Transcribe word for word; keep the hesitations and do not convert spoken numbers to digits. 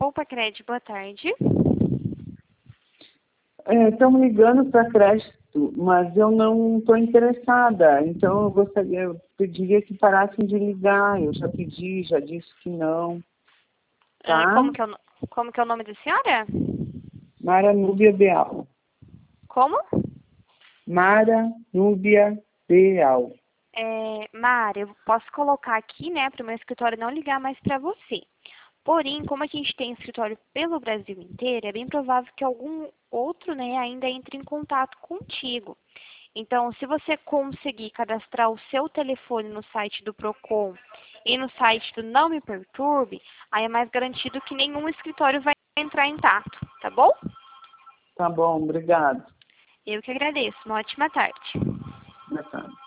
Poupa Crédito, boa tarde. Estão é, ligando para crédito, mas eu não estou interessada. Então eu gostaria, eu pediria que parassem de ligar. Eu já pedi, já disse que não. Tá? Ah, como, que é o, no- como que é o nome da senhora? Mara Núbia Beal. Como? Mara Núbia Beal. É, Mara, eu posso colocar aqui, né, para o meu escritório não ligar mais para você. Porém, como a gente tem escritório pelo Brasil inteiro, é bem provável que algum outro, né, ainda entre em contato contigo. Então, se você conseguir cadastrar o seu telefone no site do Procon e no site do Não Me Perturbe, aí é mais garantido que nenhum escritório vai entrar em contato, tá bom? Tá bom, obrigado. Eu que agradeço. Uma ótima tarde. Boa tarde.